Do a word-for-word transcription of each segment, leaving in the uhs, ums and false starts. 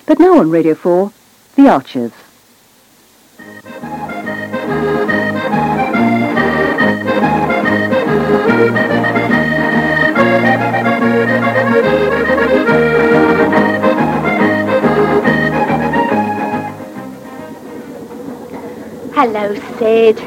But now on Radio four, The Archers. Hello, Sid.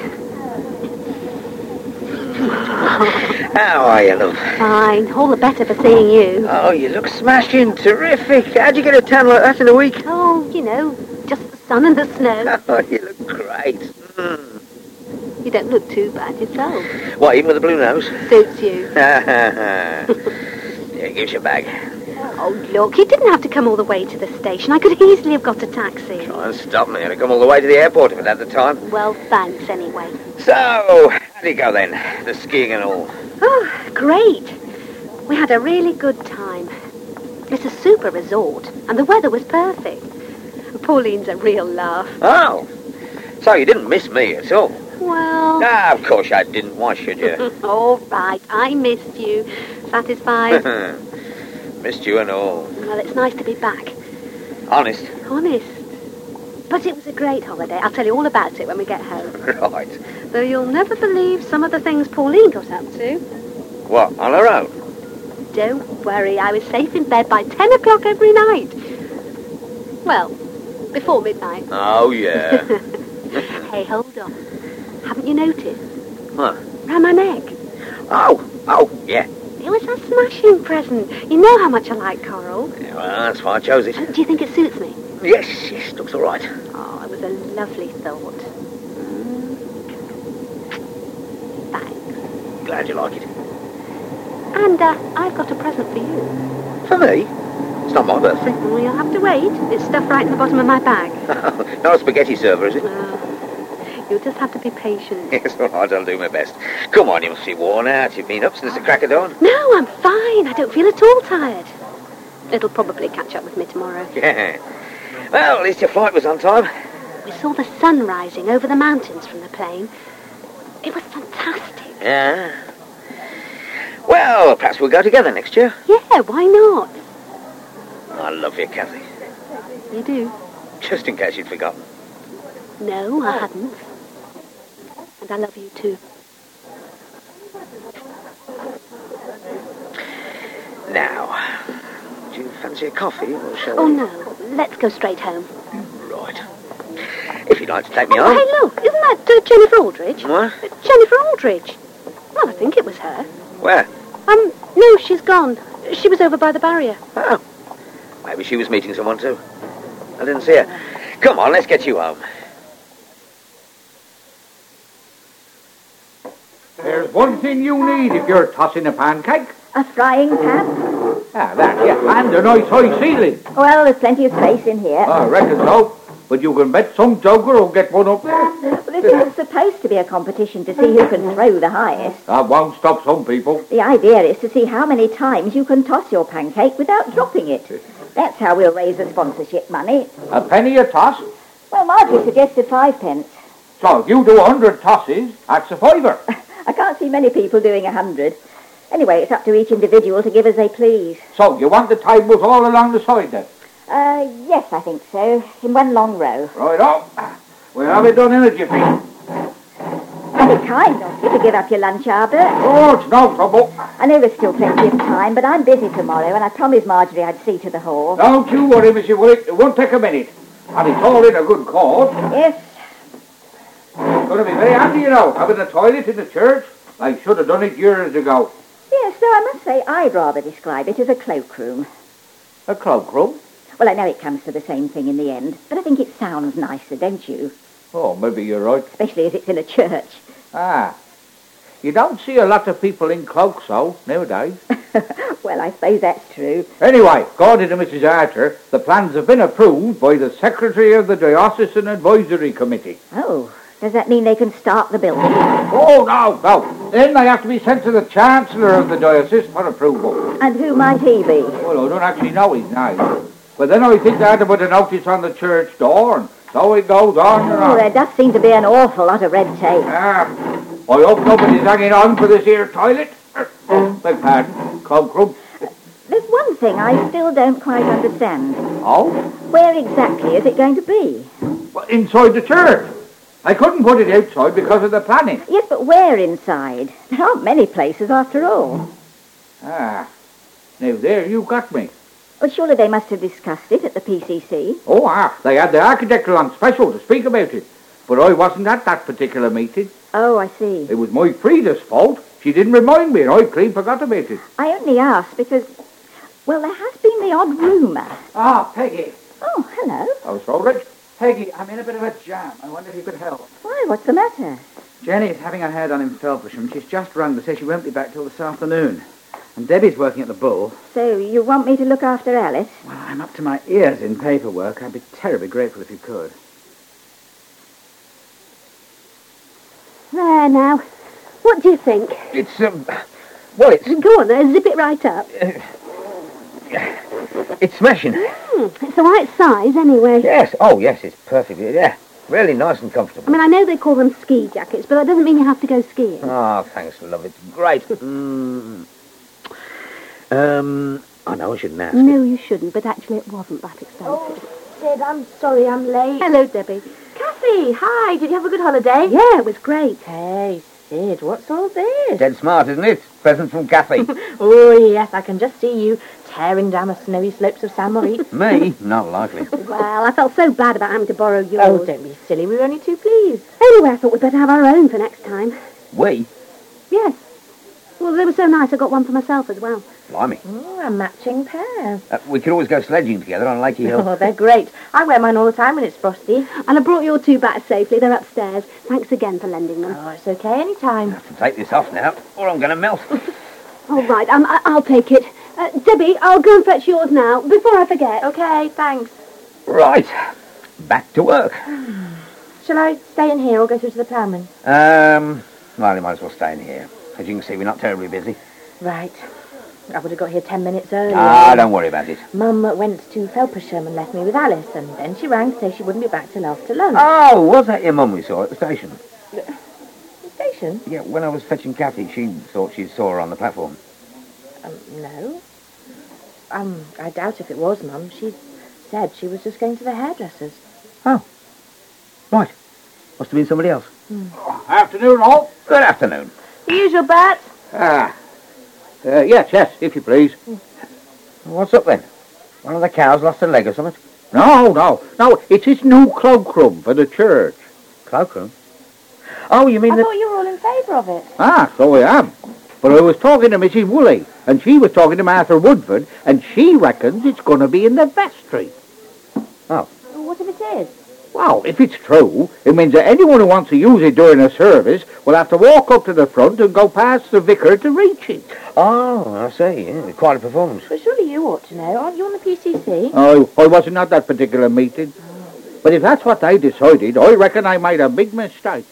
How are you, love? Fine. All the better for seeing you. Oh, you look smashing. Terrific. How'd you get a tan like that in a week? Oh, you know, just the sun and the snow. Oh, you look great. Mm. You don't look too bad yourself. What, even with the blue nose? Suits you. Yeah, give you a bag. Oh, look, you didn't have to come all the way to the station. I could easily have got a taxi. Try and stop me. I'd have come all the way to the airport if I'd had the time. Well, thanks anyway. So, how'd it go then? The skiing and all? Oh, great. We had a really good time. It's a super resort, and the weather was perfect. Pauline's a real laugh. Oh, so you didn't miss me at all? Well... Ah, of course I didn't. Why should you? All right, I missed you. Satisfied? Missed you and all. Well, it's nice to be back. Honest? Honest. But it was a great holiday. I'll tell you all about it when we get home. Right. Though you'll never believe some of the things Pauline got up to. What, on her own? Don't worry, I was safe in bed by ten o'clock every night. Well, before midnight. Oh, yeah. Hey, hold on. Haven't you noticed? What? Round my neck. Oh, oh, yeah. It was a smashing present. You know how much I like coral. Yeah, well, that's why I chose it. Oh, do you think it suits me? Yes, yes, looks all right. Oh, it was a lovely thought. Mm. Thanks. Glad you like it. And uh, I've got a present for you. For me? It's not my birthday. Well, you'll have to wait. It's stuffed right in the bottom of my bag. Not a spaghetti server, is it? Uh, you'll just have to be patient. Yes, all right, I'll do my best. Come on, you must be worn out. You've been up since the crack of dawn. No, I'm fine. I don't feel at all tired. It'll probably catch up with me tomorrow. Yeah. Well, at least your flight was on time. We saw the sun rising over the mountains from the plane. It was fantastic. Yeah. Well, perhaps we'll go together next year. Yeah, why not? I love you, Kathy. You do? Just in case you'd forgotten. No, I hadn't. And I love you too. Now, do you fancy a coffee or shall Oh, we? no. Let's go straight home. Right. If you'd like to take me Oh, on. hey, look. Isn't that uh, Jennifer Aldridge? What? Uh, Jennifer Aldridge. Well, I think it was her. Where? Um, no, she's gone. She was over by the barrier. Oh. Maybe she was meeting someone too. I didn't see her. Come on, let's get you home. There's one thing you need if you're tossing a pancake. A frying pan? Ah, that, yeah. And a nice high ceiling. Well, there's plenty of space in here. I reckon so. But you can bet some joker will get one up there. Well, this isn't supposed to be a competition to see who can throw the highest. That won't stop some people. The idea is to see how many times you can toss your pancake without dropping it. That's how we'll raise the sponsorship money. A penny a toss? Well, Marjorie suggested five pence. So if you do a hundred tosses, that's a fiver. I can't see many people doing a hundred. Anyway, it's up to each individual to give as they please. So you want the tables all along the side then? Uh, yes, I think so. In one long row. Right on. We'll have it done in a jiffy. Very kind of you to give up your lunch, Albert. Oh, it's no trouble. I know there's still plenty of time, but I'm busy tomorrow, and I promised Marjorie I'd see to the hall. Don't you worry, Missus Willick. It won't take a minute. And it's all in a good cause. Yes. It's going to be very handy, you know, having a toilet in the church. I should have done it years ago. Yes, though I must say I'd rather describe it as a cloakroom. A cloakroom? Well, I know it comes to the same thing in the end, but I think it sounds nicer, don't you? Oh, maybe you're right. Especially as it's in a church. Ah. You don't see a lot of people in cloaks, though, nowadays. Well, I suppose that's true. Anyway, according to Missus Archer, the plans have been approved by the Secretary of the Diocesan Advisory Committee. Oh, does that mean they can start the building? Oh, no, no. Then they have to be sent to the Chancellor of the Diocese for approval. And who might he be? Well, I don't actually know his name. But then I think they had to put a notice on the church door, and so it goes on and Oh, on. there does seem to be an awful lot of red tape. Ah, I hope nobody's hanging on for this here toilet. Beg pardon, cloakroom. There's there's one thing I still don't quite understand. Oh? Where exactly is it going to be? Well, inside the church. I couldn't put it outside because of the planning. Yes, but where inside? There aren't many places after all. Ah. Now, there you got me. Well, surely they must have discussed it at the P C C. Oh, ah, they had the architecture on special to speak about it. But I wasn't at that particular meeting. Oh, I see. It was my Frida's fault. She didn't remind me and I clean forgot about it. I only asked because, well, there has been the odd rumour. Ah, Peggy. Oh, hello. Oh, so Rich? Peggy, I'm in a bit of a jam. I wonder if you could help. Why, what's the matter? Jenny's having her hair done in Felpersham. She's just rung to say she won't be back till this afternoon. And Debbie's working at the Bull. So you want me to look after Alice? Well, I'm up to my ears in paperwork. I'd be terribly grateful if you could. There now. What do you think? It's, um... Well, it's... Go on there, zip it right up. It's smashing. Mm, it's the right size anyway. Yes. Oh, yes, it's perfect. Yeah. Really nice and I comfortable. mean, I know they call them ski jackets, but that doesn't mean you have to go skiing. Oh, thanks, love. It's great. Mm. Um, I know I shouldn't ask. No, you shouldn't, but actually it wasn't that expensive. Sid, I'm sorry I'm late. Hello, Debbie. Kathy, hi. Did you have a good holiday? Yeah, it was great. Hey, Sid, what's all this? Dead smart, isn't it? Present from Kathy. Oh, yes, I can just see you tearing down the snowy slopes of San Maurice. Me? Not likely. Well, I felt so bad about having to borrow yours. Oh, don't be silly. We were only too pleased. Anyway, I thought we'd better have our own for next time. We? Yes. Well, they were so nice, I got one for myself as well. Blimey. Oh, a matching pair. Uh, we could always go sledging together on Lakey Hill. Oh, they're great. I wear mine all the time when it's frosty. And I brought your two back safely. They're upstairs. Thanks again for lending them. Oh, it's okay, any time. I have to take this off now, or I'm going to melt. All right, um, I- I'll take it. Uh, Debbie, I'll go and fetch yours now, before I forget. Okay, thanks. Right. Back to work. Shall I stay in here or go through to the ploughman? Um, well, you might as well stay in here. As you can see, we're not terribly busy. Right. I would have got here ten minutes earlier. Ah, don't worry about it. Mum went to Felpersham and left me with Alice, and then she rang to say she wouldn't be back till after lunch. Oh, was that your mum we saw at the station? The station? Yeah, when I was fetching Kathy, she thought she saw her on the platform. Um, no. Um, I doubt if it was Mum. She said she was just going to the hairdresser's. Oh. Right. Must have been somebody else. Afternoon, all. Good afternoon. The usual, Bert. Ah. Uh, yes, yes, if you please. What's up then? One of the cows lost a leg or something? No, no, no, it's his new cloakroom for the church. Cloakroom? Oh, you mean I the... thought you were all in favour of it. Ah, so I am. But I was talking to Missus Woolley, and she was talking to Martha Woodford, and she reckons it's going to be in the vestry. Oh. Well, what if it is? Well, if it's true, it means that anyone who wants to use it during a service will have to walk up to the front and go past the vicar to reach it. Oh, I see. Yeah, quite a performance. But surely you ought to know. Aren't you on the P C C? I, I wasn't at that particular meeting. But if that's what they decided, I reckon I made a big mistake.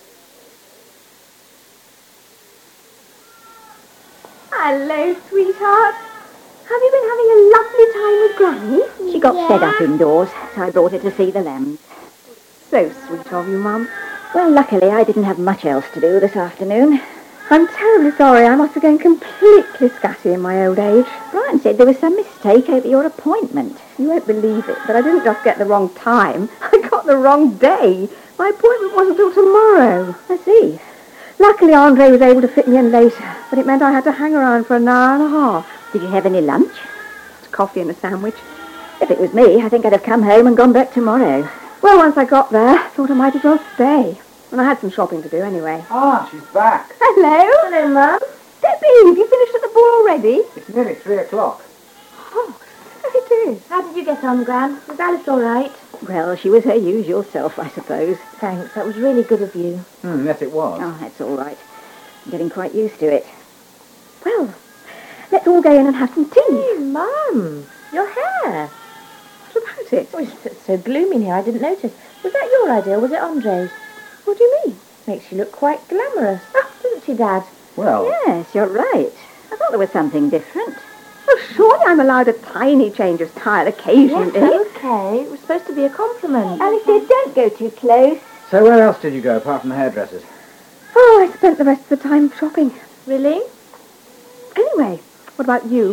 Hello, sweetheart. Have you been having a lovely time with Granny? She got fed up indoors, so I brought her to see the lambs. So sweet of you, Mum. Well, luckily I didn't have much else to do this afternoon. I'm terribly sorry. I must have gone completely scatty in my old age. Brian said there was some mistake over your appointment. You won't believe it, but I didn't just get the wrong time. I got the wrong day. My appointment wasn't till tomorrow. I see. Luckily, Andre was able to fit me in later, but it meant I had to hang around for an hour and a half. Did you have any lunch? Just coffee and a sandwich. If it was me, I think I'd have come home and gone back tomorrow. Well, once I got there, I thought I might as well stay. And I had some shopping to do anyway. Ah, she's back. Hello. Hello, Mum. Debbie, have you finished at the ball already? It's nearly three o'clock. Oh, it is. How did you get on, Gran? Was Alice all right? Well, she was her usual self, I suppose. Thanks. That was really good of you. Hmm, yes, it was. Oh, that's all right. I'm getting quite used to it. Well, let's all go in and have some tea. Hey, Mum, your hair. What about it? Oh, it's so gloomy in here, I didn't notice. Was that your idea, or was it Andre's? What do you mean? Makes you look quite glamorous. Oh, doesn't she, Dad? Well, Yes, you're right. I thought there was something different. Well, surely I'm allowed a tiny change of style occasionally. Yes, okay. It was supposed to be a compliment. Alice said, don't go too close. so where else did you go apart from the hairdressers? Oh, I spent the rest of the time shopping. Really? Anyway, what about you?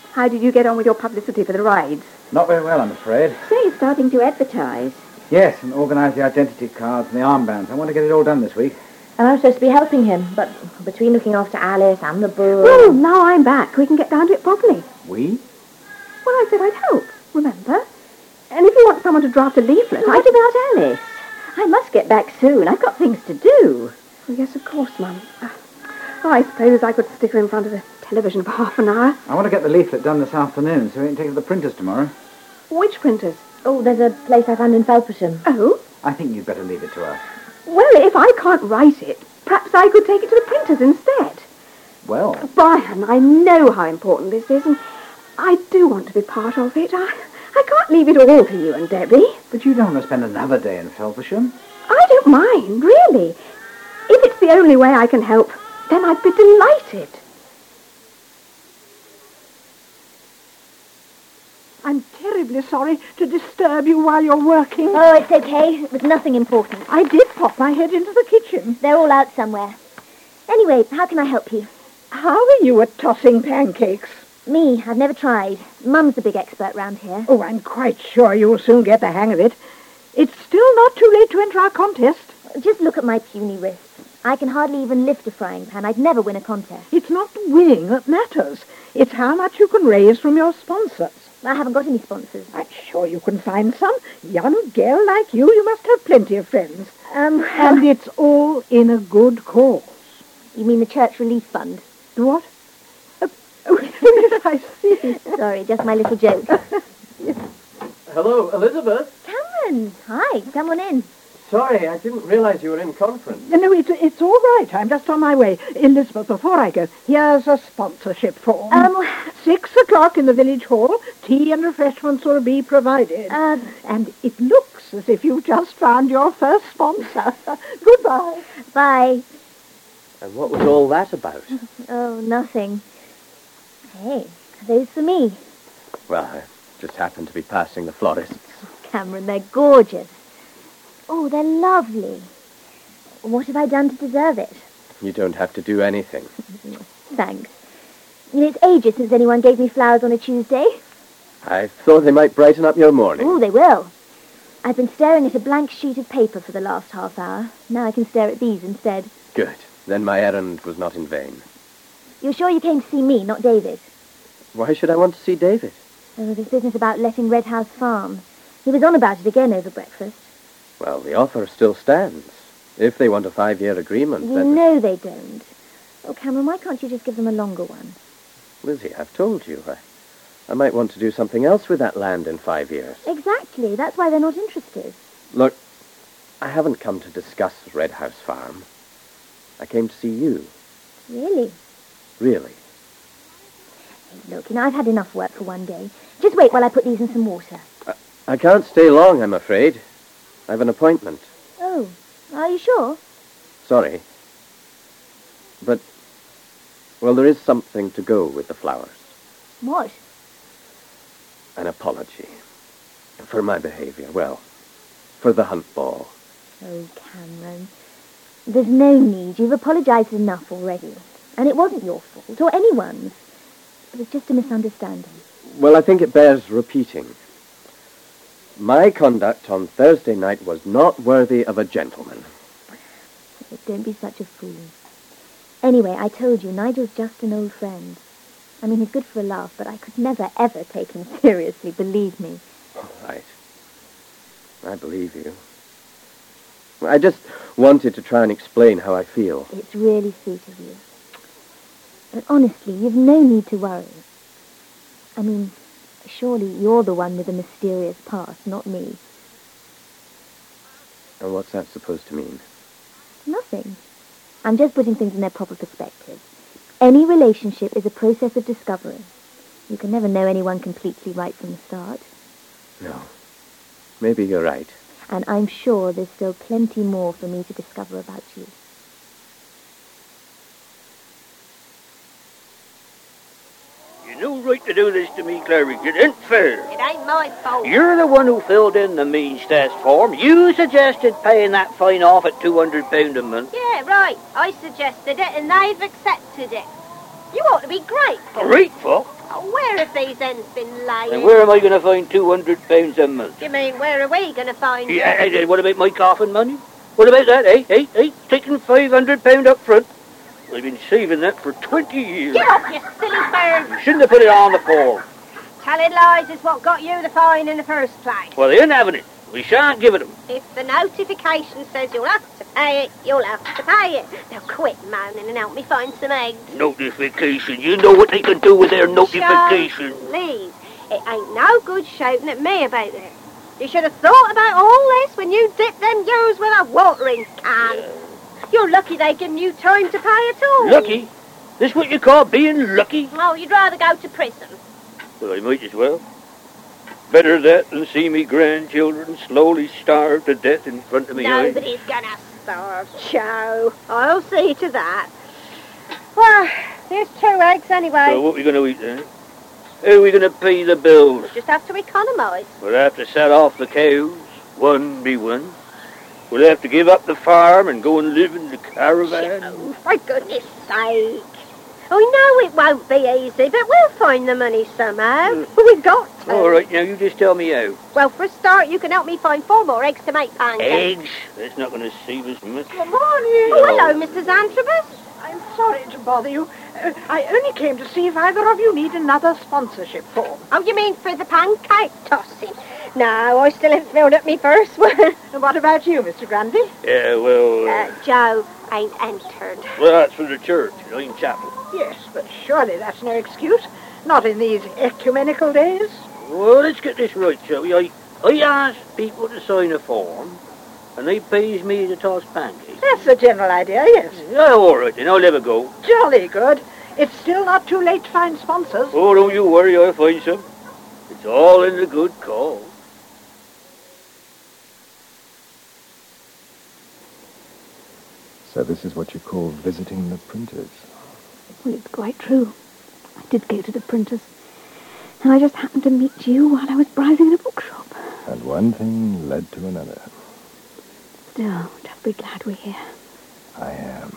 How did you get on with your publicity for the rides? Not very well, I'm afraid. So you're starting to advertise. Yes, and organise the identity cards and the armbands. I want to get it all done this week. And I'm supposed to be helping him, but between looking after Alice and the book... Well, now I'm back. We can get down to it properly. We? Well, I said I'd help, remember? And if you want someone to draft a leaflet... What I... about Alice? I must get back soon. I've got things to do. Oh, yes, of course, Mum. Uh, oh, I suppose I could stick her in front of the television for half an hour. I want to get the leaflet done this afternoon so we can take it to the printers tomorrow. Which printers? Oh, there's a place I found in Felpersham. Oh? I think you'd better leave it to us. Well, if I can't write it, perhaps I could take it to the printers instead. Well... Brian, I know how important this is, and I do want to be part of it. I, I can't leave it all to you and Debbie. But you don't want to spend another day in Felpersham. I don't mind, really. If it's the only way I can help, then I'd be delighted. I'm terribly sorry to disturb you while you're working. Oh, it's okay. It was nothing important. I did pop my head into the kitchen. They're all out somewhere. Anyway, how can I help you? How are you at tossing pancakes? Me, I've never tried. Mum's the big expert round here. Oh, I'm quite sure you'll soon get the hang of it. It's still not too late to enter our contest. Just look at my puny wrists. I can hardly even lift a frying pan. I'd never win a contest. It's not the winning that matters. It's how much you can raise from your sponsors. I haven't got any sponsors. I'm sure you can find some. Young girl like you, you must have plenty of friends. Um, and it's all in a good cause. You mean the Church Relief Fund? The what? Uh, oh, yes, I see. Sorry, just my little joke. Hello, Elizabeth. Cameron, hi, come on in. Sorry, I didn't realise you were in conference. No, it's, it's all right. I'm just on my way. Elizabeth, before I go, here's a sponsorship form. Um, Six o'clock in the village hall. Tea and refreshments will be provided. Uh, and it looks as if you've just found your first sponsor. Goodbye. Bye. And what was all that about? Oh, nothing. Hey, are those for me? Well, I just happened to be passing the florists. Cameron, they're gorgeous. Oh, they're lovely. What have I done to deserve it? You don't have to do anything. Thanks. You know, it's ages since anyone gave me flowers on a Tuesday. I thought they might brighten up your morning. Oh, they will. I've been staring at a blank sheet of paper for the last half hour. Now I can stare at these instead. Good. Then my errand was not in vain. You're sure you came to see me, not David? Why should I want to see David? Oh, this business about letting Red House Farm. He was on about it again over breakfast. Well, the offer still stands. If they want a five-year agreement, You then... know they don't. Oh, Cameron, why can't you just give them a longer one? Lizzie, I've told you. I, I might want to do something else with that land in five years. Exactly. That's why they're not interested. Look, I haven't come to discuss Red House Farm. I came to see you. Really? Really. Hey, look, you know, I've had enough work for one day. Just wait while I put these in some water. I, I can't stay long, I'm afraid. I have an appointment. Oh, are you sure? Sorry. But, well, there is something to go with the flowers. What? An apology. For my behavior, well, for the hunt ball. Oh, Cameron. There's no need. You've apologized enough already. And it wasn't your fault, or anyone's. It was just a misunderstanding. Well, I think it bears repeating. My conduct on Thursday night was not worthy of a gentleman. Oh, don't be such a fool. Anyway, I told you, Nigel's just an old friend. I mean, he's good for a laugh, but I could never, ever take him seriously, believe me. All right. I believe you. I just wanted to try and explain how I feel. It's really sweet of you. But honestly, you've no need to worry. I mean, surely you're the one with the mysterious past, not me. And what's that supposed to mean? Nothing. I'm just putting things in their proper perspective. Any relationship is a process of discovery. You can never know anyone completely right from the start. No. Maybe you're right. And I'm sure there's still plenty more for me to discover about you. You no right to do this to me, Clarice. It ain't fair. It ain't my fault. You're the one who filled in the means test form. You suggested paying that fine off at two hundred pounds a month. Yeah, right. I suggested it and they've accepted it. You ought to be grateful. Grateful? Oh, where have these ends been laid? And where am I going to find two hundred pounds a month? You mean, where are we going to find Yeah, it? hey, what about my coffin money? What about that, eh? Hey, hey, taking five hundred pounds up front. I've been saving that for twenty years. Get off, you silly bird! You shouldn't have put it on the form. Telling lies is what got you the fine in the first place. Well, they ain't having it. We shan't give it them. If the notification says you'll have to pay it, you'll have to pay it. Now quit moaning and help me find some eggs. Notification. You know what they can do with their notification. Joe, please. It ain't no good shouting at me about it. You should have thought about all this when you dipped them ewes with a watering can. Yeah. You're lucky they give you time to pay at all. Lucky? This what you call being lucky? Oh, you'd rather go to prison. Well, I might as well. Better that than see me grandchildren slowly starve to death in front of me. Nobody's gonna starve, Joe. I'll see to that. Well, here's two eggs anyway. So what are we going to eat then? How are we going to pay the bills? We'll just have to economise. We'll have to sell off the cows, one by one. We'll have to give up the farm and go and live in the caravan. Joe, for goodness sake. I know it won't be easy, but we'll find the money somehow. Mm. We've got to. All right, now you just tell me how. Well, for a start, you can help me find four more eggs to make pancakes. Eggs? That's not going to save us much. Good morning. Oh, hello, Missus Antrobus. I'm sorry to bother you. Uh, I only came to see if either of you need another sponsorship form. Oh, you mean for the pancake tossing? No, I still haven't filled up my first one. And what about you, Mister Grundy? Yeah, well... Uh, uh, Joe ain't entered. Well, that's for the church, you know, in chapel. Yes, but surely that's no excuse. Not in these ecumenical days. Well, let's get this right, shall we? I, I ask people to sign a form, and they pays me to toss pancakes. That's the general idea, yes. Yeah, all right, then I'll have a go. Jolly good. It's still not too late to find sponsors. Oh, don't you worry, I'll find some. It's all in the good cause. So this is what you call visiting the printers? Well, it's quite true. I did go to the printers. And I just happened to meet you while I was browsing in a bookshop. And one thing led to another. Still, just be glad we're here. I am.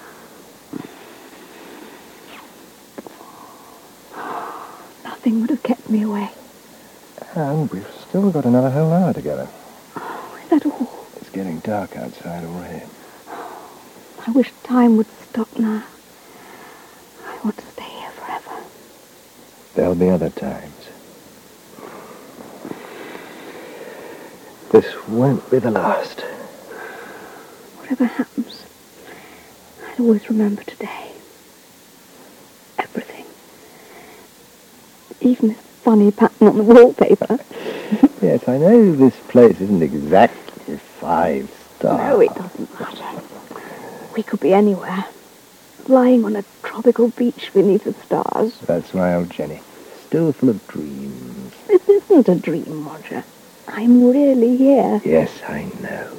Nothing would have kept me away. And we've still got another whole hour together. Oh, is that all? It's getting dark outside already. I wish time would stop now. I want to stay here forever. There'll be other times. This won't be the last. Whatever happens, I'll always remember today. Everything. Even this funny pattern on the wallpaper. Yes, I know this place isn't exactly five stars. No, it doesn't matter. We could be anywhere, lying on a tropical beach beneath the stars. That's my old Jenny. Still full of dreams. This isn't a dream, Roger. I'm really here. Yes, I know.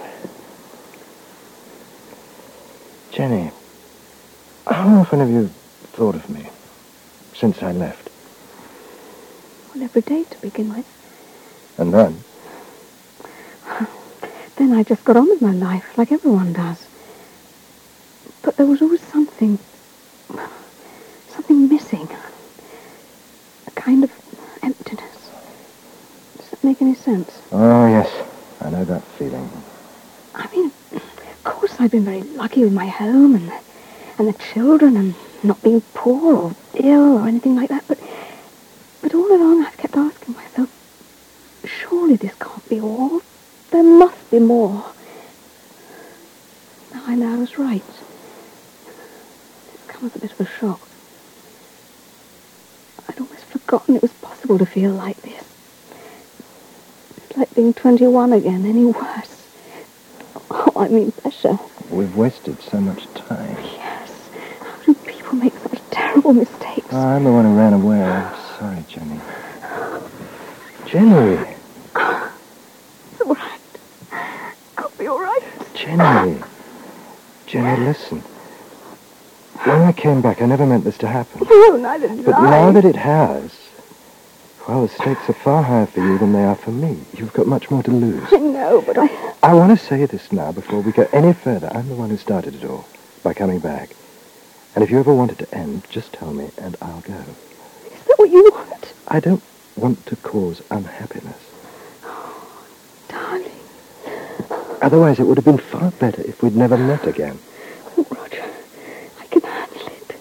Jenny, how often have you thought of me since I left? Well, every day to begin with. And then? Then I just got on with my life, like everyone does. But there was always something, something missing. A kind of emptiness. Does that make any sense? Oh, yes. I know that feeling. I mean, of course I've been very lucky with my home and, and the children and not being poor or ill or anything like that. But, but all along I've kept asking myself, surely this can't be all. There must be more. Now I know I was right. Was a bit of a shock. I'd almost forgotten it was possible to feel like this. It's like being twenty-one again, any worse. Oh, I mean better. We've wasted so much time. Yes. How do people make such terrible mistakes? Oh, I'm the one who ran away. I'm sorry, Jenny. Jenny! It's all right. I'll be all right. Jenny! Jenny, listen. When I came back, I never meant this to happen. No, neither did But I. now that it has, well, the stakes are far higher for you than they are for me. You've got much more to lose. I know, but I... I want to say this now before we go any further. I'm the one who started it all by coming back. And if you ever want it to end, just tell me and I'll go. Is what you want. I don't want to cause unhappiness. Darling. Otherwise, it would have been far better if we'd never met again. Oh, Roger, I can handle it.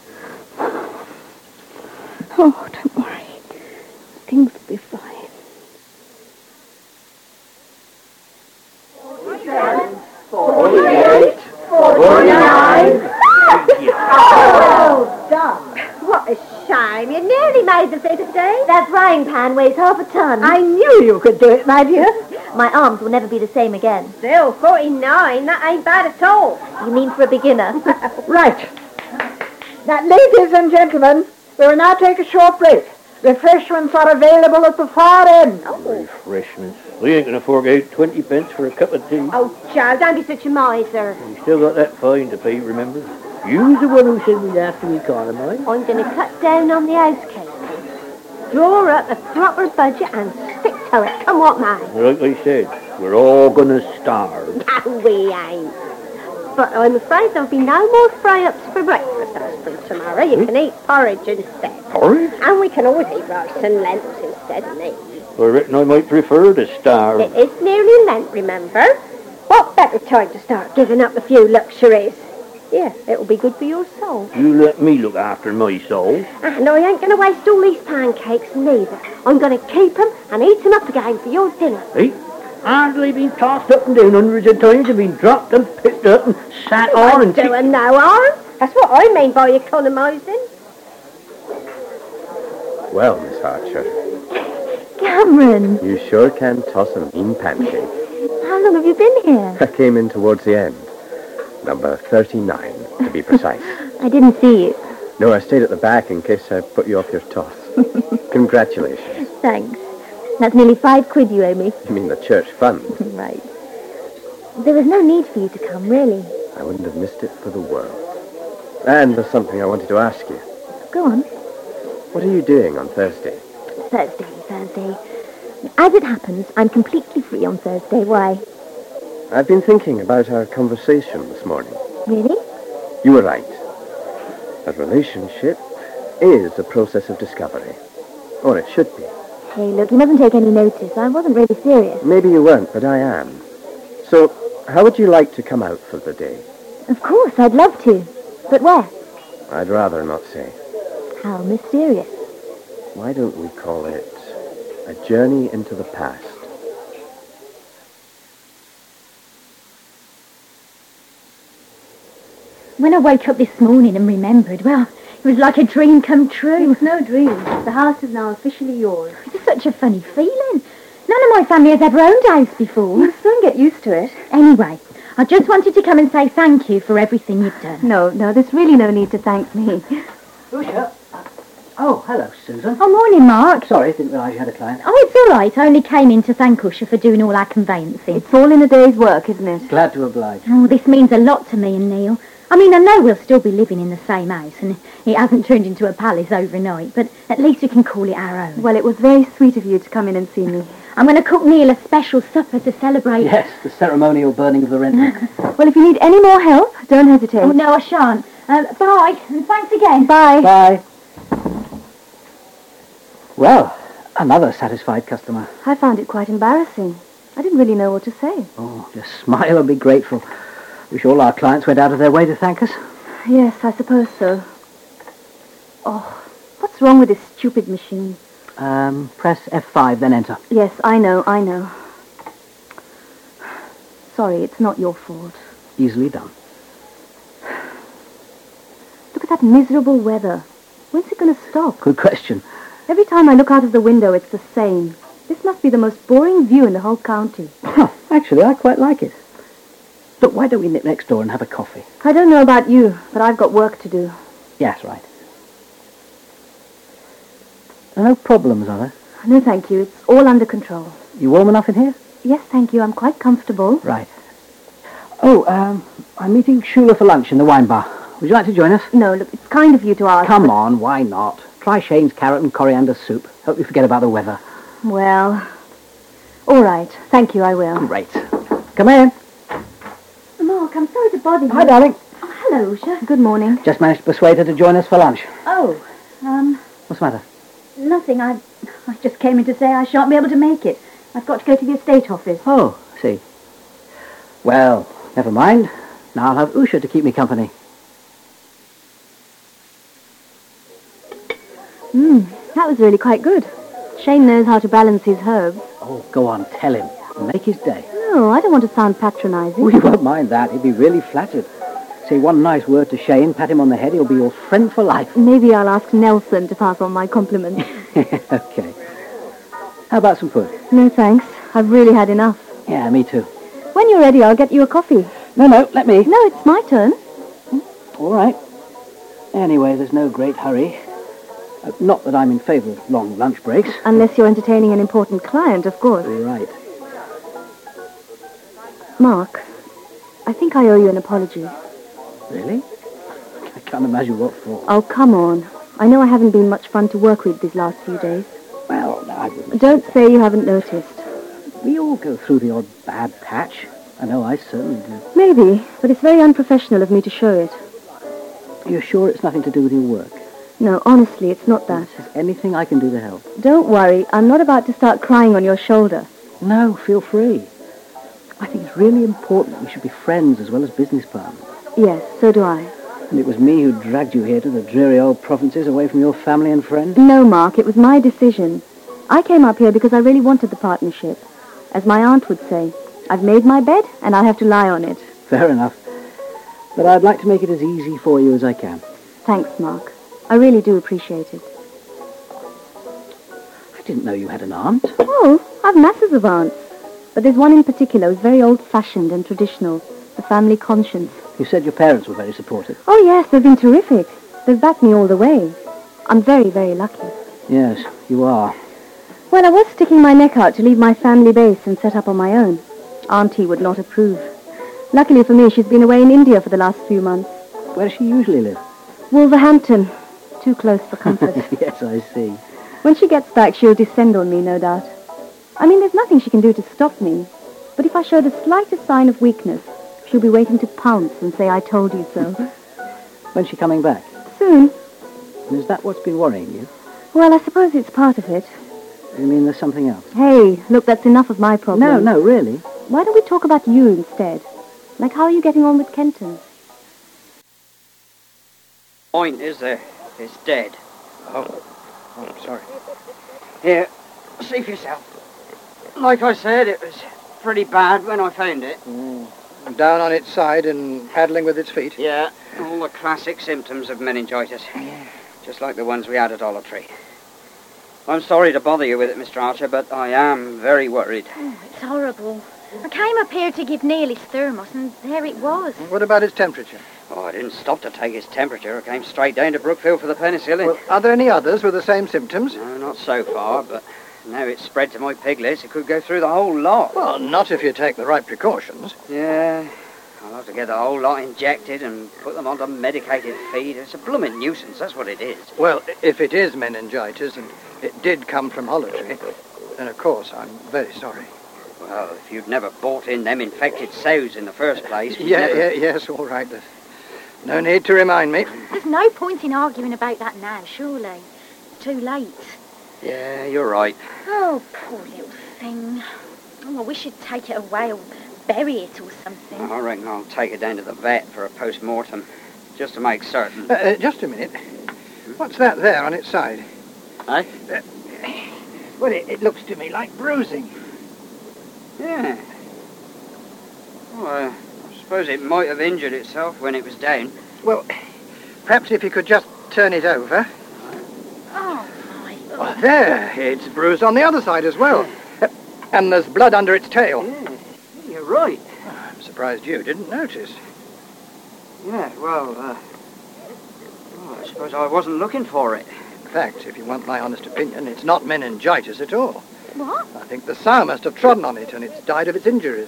Oh, don't worry. Things will be fine. Forty-eight. Forty-nine. Oh, Doc, what a shame. You nearly made the figure today. That frying pan weighs half a ton. I knew you could do it, my dear. My arms will never be the same again. Still, forty-nine, that ain't bad at all. You mean for a beginner? Right. Now, ladies and gentlemen, we will now take a short break. Refreshments are available at the far end. Refreshments. We ain't going to fork twenty pence for a cup of tea. Oh, Joe, don't be such a miser. You still got that fine to pay, remember? You was the one who said we'd have to economise. I'm going to cut down on the housekeeping. Draw up a proper budget and stick to it, come what may. Like I said, we're all going to starve. No, we ain't. But I'm afraid there'll be no more fry-ups for breakfast as from tomorrow. You can eat porridge instead. Porridge? And we can always eat rice and lentils instead of meat. I reckon I might prefer to starve. It is nearly Lent, remember? What better time to start giving up a few luxuries? Yeah, it'll be good for your soul. You let me look after my soul. And I ain't going to waste all these pancakes neither. I'm going to keep them and eat them up again for your dinner. Hey, hardly been tossed up and down hundreds of times and been dropped and picked up and sat on and... doing no harm. That's what I mean by economising. Well, Miss Archer, Cameron, you sure can toss a mean pancake. how long have you been here? I came in towards the end. Number thirty-nine, to be precise. I didn't see you. No, I stayed at the back in case I put you off your toss. Congratulations. Thanks. That's nearly five quid you owe me. You mean the church fund? Right. There was no need for you to come, really. I wouldn't have missed it for the world. And there's something I wanted to ask you. Go on. What are you doing on Thursday? Thursday, Thursday. As it happens, I'm completely free on Thursday. Why? I've been thinking about our conversation this morning. Really? You were right. A relationship is a process of discovery. Or it should be. Hey, look, you mustn't take any notice. I wasn't really serious. Maybe you weren't, but I am. So, how would you like to come out for the day? Of course, I'd love to. But where? I'd rather not say. How mysterious. Why don't we call it a journey into the past? When I woke up this morning and remembered, well, it was like a dream come true. It was no dream. The house is now officially yours. It's such a funny feeling. None of my family has ever owned a house before. You'll soon get used to it. Anyway, I just wanted to come and say thank you for everything you've done. No, no, there's really no need to thank me. Lucia. Oh, hello, Susan. Oh, morning, Mark. Sorry, didn't realise you had a client. Oh, it's all right. I only came in to thank Usher for doing all our conveyancing. It's all in a day's work, isn't it? Glad to oblige. Oh, this means a lot to me and Neil. I mean, I know we'll still be living in the same house, and it hasn't turned into a palace overnight, but at least we can call it our own. Well, it was very sweet of you to come in and see me. I'm going to cook Neil a special supper to celebrate. Yes, the ceremonial burning of the rent book. Well, if you need any more help, don't hesitate. Oh, no, I shan't. Uh, bye, and thanks again. Bye. Bye. Well, another satisfied customer. I found it quite embarrassing. I didn't really know what to say. Oh, just smile and be grateful. Wish all our clients went out of their way to thank us. Yes, I suppose so. Oh, what's wrong with this stupid machine? Um, press F five, then enter. Yes, I know, I know. Sorry, it's not your fault. Easily done. Look at that miserable weather. When's it going to stop? Good question. Every time I look out of the window, it's the same. This must be the most boring view in the whole county. Huh, actually, I quite like it. Look, why don't we nip next door and have a coffee? I don't know about you, but I've got work to do. Yes, right. There are no problems, are there? No, thank you. It's all under control. You warm enough in here? Yes, thank you. I'm quite comfortable. Right. Oh, um, I'm meeting Shula for lunch in the wine bar. Would you like to join us? No, look, it's kind of you to ask. Come on, why not? Try Shane's carrot and coriander soup. Hope you forget about the weather. Well, all right. Thank you, I will. Great. Come in. Mark, I'm sorry to bother you. Hi, darling. Oh, hello, Usher. Good morning. Just managed to persuade her to join us for lunch. Oh, um... What's the matter? Nothing. I, I just came in to say I shan't be able to make it. I've got to go to the estate office. Oh, I see. Well, never mind. Now I'll have Usha to keep me company. Hmm, that was really quite good. Shane knows how to balance his herbs. Oh, go on, tell him. Make his day. No, I don't want to sound patronising. We won't mind that. He'd be really flattered. Say one nice word to Shane, pat him on the head, he'll be your friend for life. Maybe I'll ask Nelson to pass on my compliments. Okay. How about some food? No, thanks. I've really had enough. Yeah, me too. When you're ready, I'll get you a coffee. No, no, let me. No, it's my turn. All right. Anyway, there's no great hurry. Uh, not that I'm in favour of long lunch breaks. Unless you're entertaining an important client, of course. Right. Mark, I think I owe you an apology. Really? I can't imagine what for. Oh, come on. I know I haven't been much fun to work with these last few days. Well, I wouldn't. Don't say you haven't noticed. We all go through the odd bad patch. I know I certainly do. Maybe, but it's very unprofessional of me to show it. Are you sure it's nothing to do with your work? No, honestly, it's not that. Is there anything I can do to help? Don't worry, I'm not about to start crying on your shoulder. No, feel free. I think it's really important we should be friends as well as business partners. Yes, so do I. And it was me who dragged you here to the dreary old provinces away from your family and friends? No, Mark, it was my decision. I came up here because I really wanted the partnership. As my aunt would say, I've made my bed and I'll have to lie on it. Fair enough. But I'd like to make it as easy for you as I can. Thanks, Mark. I really do appreciate it. I didn't know you had an aunt. Oh, I've masses of aunts. But there's one in particular who's very old-fashioned and traditional. The family conscience. You said your parents were very supportive. Oh, yes, they've been terrific. They've backed me all the way. I'm very, very lucky. Yes, you are. Well, I was sticking my neck out to leave my family base and set up on my own. Auntie would not approve. Luckily for me, she's been away in India for the last few months. Where does she usually live? Wolverhampton. Too close for comfort. Yes, I see. When she gets back, she'll descend on me, no doubt. I mean, there's nothing she can do to stop me. But if I show the slightest sign of weakness, she'll be waiting to pounce and say, I told you so. When's she coming back? Soon. And is that what's been worrying you? Well, I suppose it's part of it. You mean there's something else? Hey, look, that's enough of my problem. No, no, really. Why don't we talk about you instead? Like, how are you getting on with Kenton? Point is there. It's dead. Oh, oh, I'm sorry. Here, see for yourself. Like I said, it was pretty bad when I found it. Mm. Down on its side and paddling with its feet? Yeah, all the classic symptoms of meningitis. Just like the ones we had at Olive Tree. I'm sorry to bother you with it, Mister Archer, but I am very worried. Oh, it's horrible. I came up here to give Neil his thermos, and there it was. What about its temperature? Oh, I didn't stop to take his temperature. I came straight down to Brookfield for the penicillin. Well, are there any others with the same symptoms? No, not so far, but now it's spread to my piglets. It could go through the whole lot. Well, not if you take the right precautions. Yeah, I'll have to get the whole lot injected and put them onto medicated feed. It's a blooming nuisance, that's what it is. Well, if it is meningitis and it did come from Olive Tree, then of course I'm very sorry. Well, if you'd never bought in them infected sows in the first place... Yeah, never... yeah, yes, all right. There's no need to remind me. There's no point in arguing about that now, surely. It's too late. Yeah, you're right. Oh, poor little thing. Oh, I wish you'd take it away or bury it or something. I reckon I'll take it down to the vet for a post-mortem, just to make certain. Uh, uh, just a minute. What's that there on its side? Eh? Uh, well, it, it looks to me like bruising. Yeah. Well, uh, I suppose it might have injured itself when it was down. Well, perhaps if you could just turn it over. Oh, my God. Oh, there, it's bruised on the other side as well. Uh, and there's blood under its tail. Yeah, you're right. Oh, I'm surprised you didn't notice. Yeah, well, uh, well, I suppose I wasn't looking for it. In fact, if you want my honest opinion, it's not meningitis at all. What? I think the sow must have trodden on it and it's died of its injuries.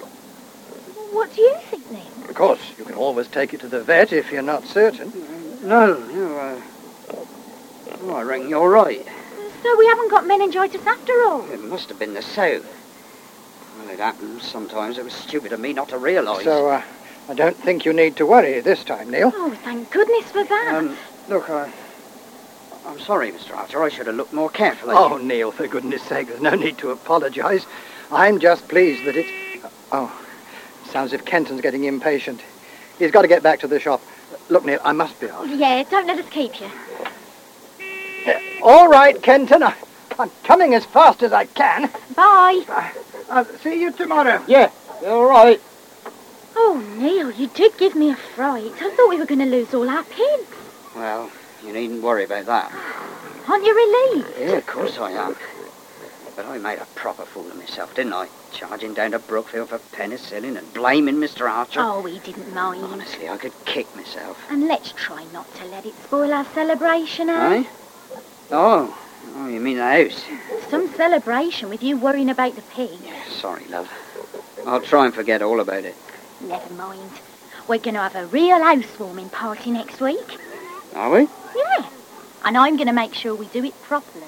What do you think, then? Of course, you can always take it to the vet if you're not certain. No, no, uh... Oh, I reckon you're right. So we haven't got meningitis after all? It must have been the sow. Well, it happens sometimes. It was stupid of me not to realise. So, uh, I don't think you need to worry this time, Neil. Oh, thank goodness for that. Um, look, I... I'm sorry, Mister Archer. I should have looked more carefully. Oh, Neil, for goodness sake, there's no need to apologise. I'm just pleased that it's... Oh, sounds as if Kenton's getting impatient. He's got to get back to the shop. Look, Neil, I must be off. Yeah, don't let us keep you. Uh, all right, Kenton. I, I'm coming as fast as I can. Bye. Uh, I'll see you tomorrow. Yeah, all right. Oh, Neil, you did give me a fright. I thought we were going to lose all our pigs. Well, you needn't worry about that. Aren't you relieved? Yeah, of course I am. But I made a proper fool of myself, didn't I? Charging down to Brookfield for penicillin and blaming Mister Archer. Oh, we didn't mind. Honestly, I could kick myself. And let's try not to let it spoil our celebration, eh? Eh? Oh, oh, you mean the house? Some celebration with you worrying about the pig. Sorry, love. I'll try and forget all about it. Never mind. We're going to have a real housewarming party next week. Are we? Yeah. And I'm going to make sure we do it properly.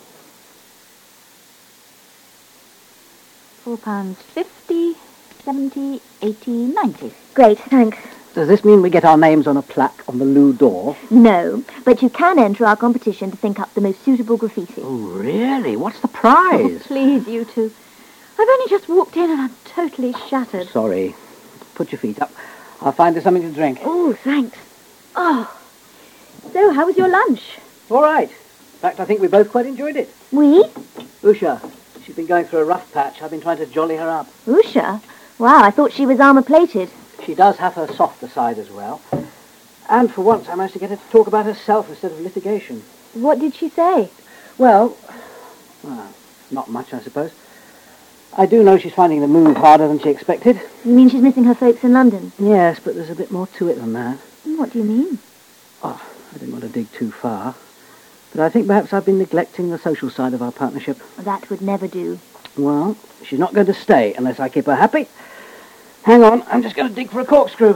Four pounds fifty, seventy, eighty, ninety. Great, thanks. Does this mean we get our names on a plaque on the loo door? No, but you can enter our competition to think up the most suitable graffiti. Oh, really? What's the prize? Oh, please, you two. I've only just walked in and I'm totally shattered. Sorry. Put your feet up. I'll find you something to drink. Oh, thanks. Oh. So, how was your lunch? All right. In fact, I think we both quite enjoyed it. We? Usha. She's been going through a rough patch. I've been trying to jolly her up. Usha? Wow, I thought she was armour-plated. She does have her softer side as well. And for once, I managed to get her to talk about herself instead of litigation. What did she say? Well, well, not much, I suppose. I do know she's finding the move harder than she expected. You mean she's missing her folks in London? Yes, but there's a bit more to it than that. What do you mean? Oh, I didn't want to dig too far. But I think perhaps I've been neglecting the social side of our partnership. That would never do. Well, she's not going to stay unless I keep her happy. Hang on, I'm just going to dig for a corkscrew.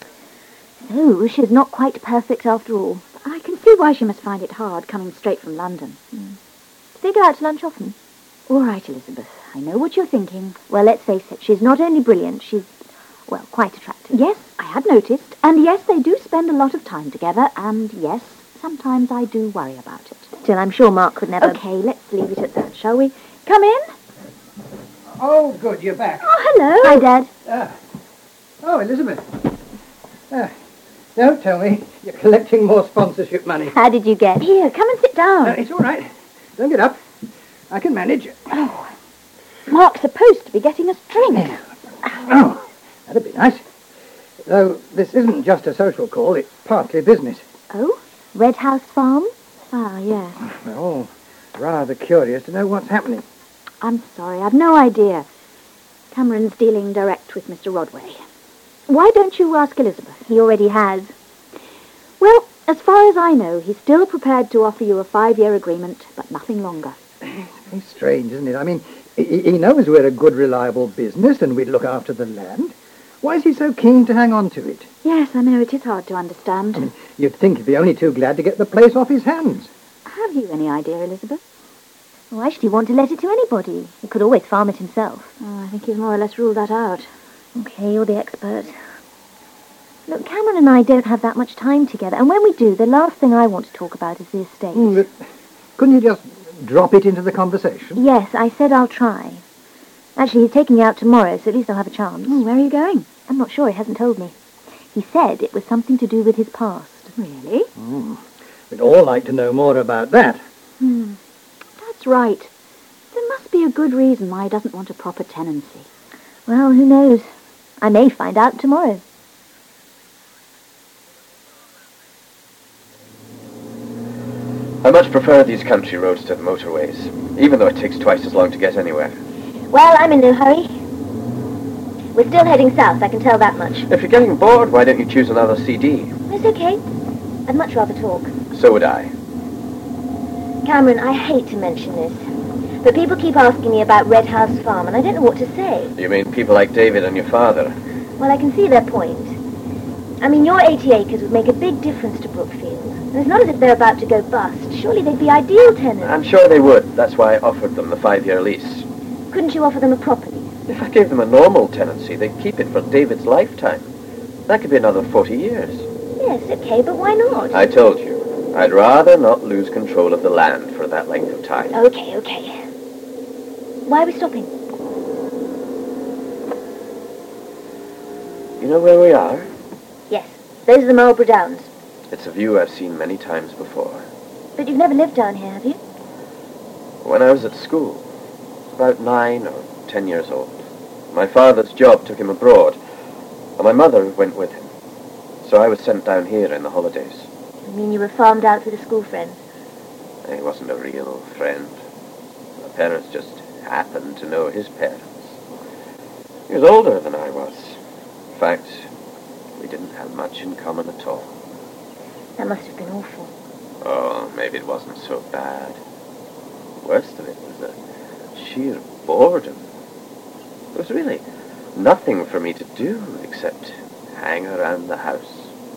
So, she's not quite perfect after all. I can see why she must find it hard coming straight from London. Hmm. Do they go out to lunch often? All right, Elizabeth. I know what you're thinking. Well, let's face it, she's not only brilliant, she's, well, quite attractive. Yes, I had noticed. And yes, they do spend a lot of time together. And yes, sometimes I do worry about it. Still, I'm sure Mark could never... Okay, let's leave it at that, shall we? Come in. Oh, good, you're back. Oh, hello. Hi, Dad. Ah. Oh, Elizabeth. Ah. Don't tell me you're collecting more sponsorship money. How did you get? Here, come and sit down. Uh, it's all right. Don't get up. I can manage. Oh, Mark's supposed to be getting us drinks. Oh, that'd be nice. Though this isn't just a social call, it's partly business. Oh? Red House Farm? Ah, yes. We're all rather curious to know what's happening. I'm sorry, I've no idea. Cameron's dealing direct with Mister Rodway. Why don't you ask Elizabeth? He already has. Well, as far as I know, he's still prepared to offer you a five-year agreement, but nothing longer. It's strange, isn't it? I mean, he, he knows we're a good, reliable business and we'd look after the land. Why is he so keen to hang on to it? Yes, I know, it is hard to understand. I mean, you'd think he'd be only too glad to get the place off his hands. Have you any idea, Elizabeth? Why should he want to let it to anybody? He could always farm it himself. Oh, I think he's more or less ruled that out. Okay, you're the expert. Look, Cameron and I don't have that much time together, and when we do, the last thing I want to talk about is the estate. Mm, but couldn't you just drop it into the conversation? Yes, I said I'll try. Actually, he's taking you out tomorrow, so at least I'll have a chance. Oh, where are you going? I'm not sure, he hasn't told me. He said it was something to do with his past. Really? Mm. We'd all like to know more about that. Hmm. That's right. There must be a good reason why he doesn't want a proper tenancy. Well, who knows? I may find out tomorrow. I much prefer these country roads to the motorways, even though it takes twice as long to get anywhere. Well, I'm in no hurry. We're still heading south, I can tell that much. If you're getting bored, why don't you choose another C D? It's okay. I'd much rather talk. So would I. Cameron, I hate to mention this, but people keep asking me about Red House Farm, and I don't know what to say. You mean people like David and your father? Well, I can see their point. I mean, your eighty acres would make a big difference to Brookfield. And it's not as if they're about to go bust. Surely they'd be ideal tenants. I'm sure they would. That's why I offered them the five-year lease. Couldn't you offer them a property? If I gave them a normal tenancy, they'd keep it for David's lifetime. That could be another forty years. Yes, okay, but why not? I told you. I'd rather not lose control of the land for that length of time. Okay, okay. Why are we stopping? You know where we are? Yes, those are the Marlborough Downs. It's a view I've seen many times before. But you've never lived down here, have you? When I was at school, about nine or ten years old, my father's job took him abroad, and my mother went with him. So I was sent down here in the holidays. You mean you were farmed out with a school friend? He wasn't a real friend. My parents just happened to know his parents. He was older than I was. In fact, we didn't have much in common at all. That must have been awful. Oh, maybe it wasn't so bad. Worst of it was the sheer boredom. There was really nothing for me to do except hang around the house.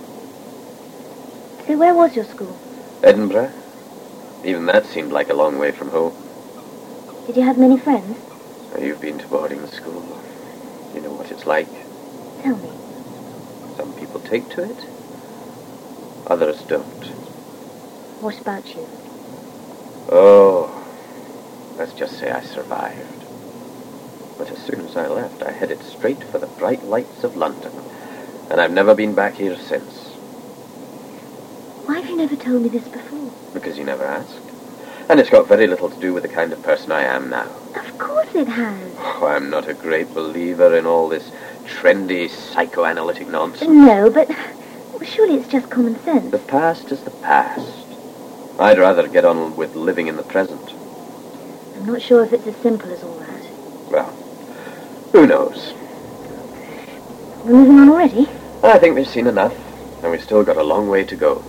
So where was your school? Edinburgh. Even that seemed like a long way from home. Did you have many friends? You've been to boarding school. You know what it's like. Tell me. Some people take to it. Others don't. What about you? Oh, let's just say I survived. But as soon as I left, I headed straight for the bright lights of London. And I've never been back here since. Why have you never told me this before? Because you never asked. And it's got very little to do with the kind of person I am now. Of course it has. Oh, I'm not a great believer in all this trendy psychoanalytic nonsense. No, but well, surely it's just common sense. The past is the past. I'd rather get on with living in the present. I'm not sure if it's as simple as all that. Well, who knows? We're moving on already? I think we've seen enough, and we've still got a long way to go.